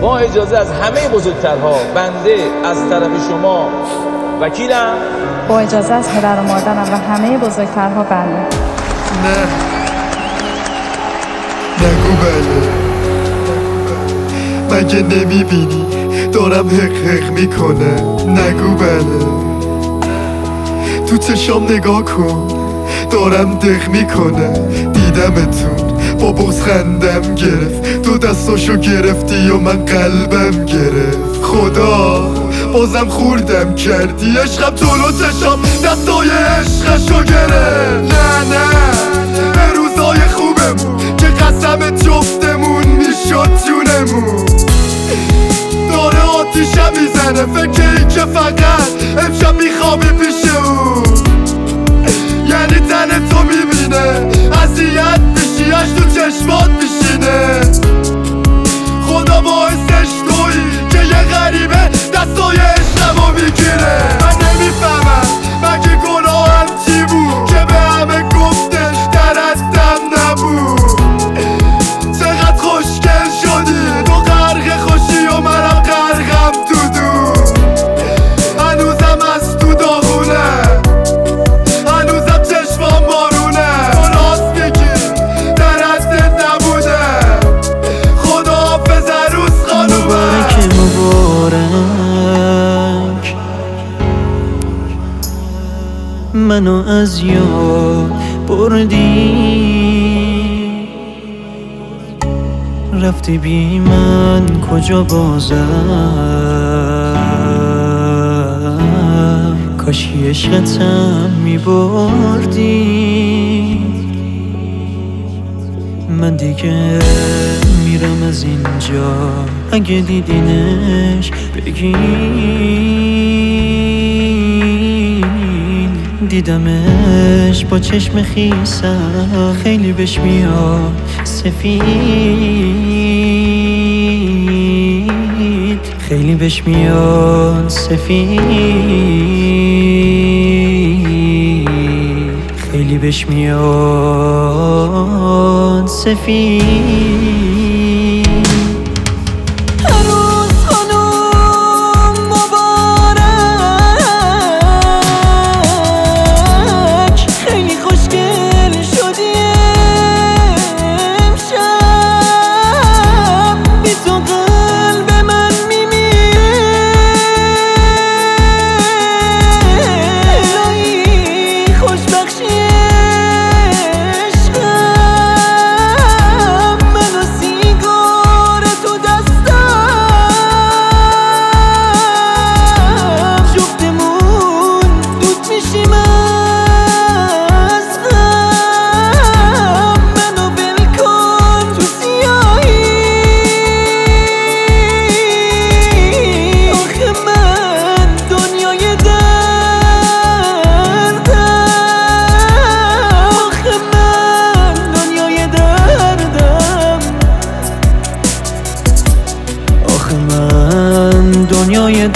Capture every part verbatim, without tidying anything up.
با اجازه از همه بزرگترها، بنده از طرف شما وکیلم. با اجازه از پدر و مادرم و همه بزرگترها بله. نه نگو بله. مگه نمیبینی دارم حق حق میکنه؟ نگو بله. تو چشام نگاه کن دارم دق میکنه. دیدمتون با بغض خندم گرفت، تو دستاشو گرفتی و من قلبم گرفت. خدا بازم خوردم کردی، عشقم جلو چشام دستای عشقشو گرفت. نه نه به روزای خوبمون که قسم جفتمون میشد جونمون. داره آتیشم میزنه فکری که فقط امشب میخوابی پیش اون. یعنی تن تو میبینه اذیت میشی، اش تو چشمات میشینه. خدا باعثش تویی که یه غریبه دستای عشقمو میگیره. من نمیفهمم مگه گناهم چی بود که به همه گفتش درستم نبود. چقدر خوشگل شدی تو غرق خوشی و منم غرقم تو دور. هنوزم از تو داغونه، هنوزم چشمام بارونه. تو راست میگی درستت نبوده. خدا حافظ عروس خانومه. مبارک مبارک منو از یاد بردی، رفتی بی من کجا بازم. کاشی عشقتم میبردی. من دیگه میرم از اینجا، اگه دیدینش بگین دیدمش با چشم خیسم. خیلی بهش میاد سفید، خیلی بهش میاد سفید، خیلی بهش میاد سفید. دنیای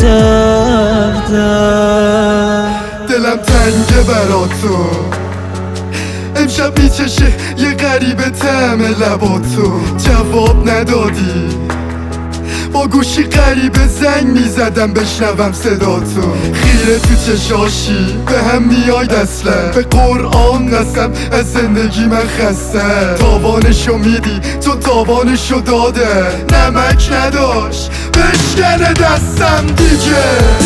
دردم. دلم تنگه برا تو امشب میچشه یه غریبه طعم لباتو. جواب ندادی با گوشی غریبه زنگ میزدم بشنوم صداتو. خیره تو چشاشی به هم میاید اصلا. به قرآن قسم از زندگی من خسته. تاوانشو میدی تو تاوانشو داده. نمک نداشت بشکنه دستم دیگه.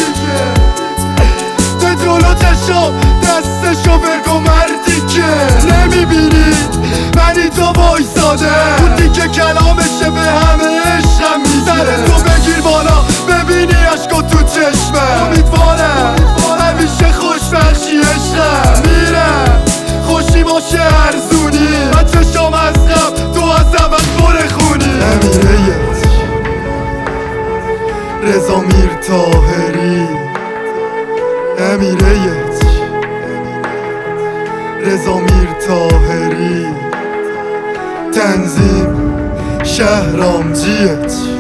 به جلو چشام دستشو برگو مردی که نمیبینید منی تو وایساده. اون دیگه کلامشه به همه عشقم میزنه. تو بگیر بالا ببینی عشقو تو چشمه. امیدوارم همیشه خوشبخشی عشقم. میرم خوشی باشه ارزونی. من چشام از غم تو از عوض بره خونی. امیرهیت رضا میر طاهری. امیرهیت رضا میر طاهری. تنظیم شهرام جیت.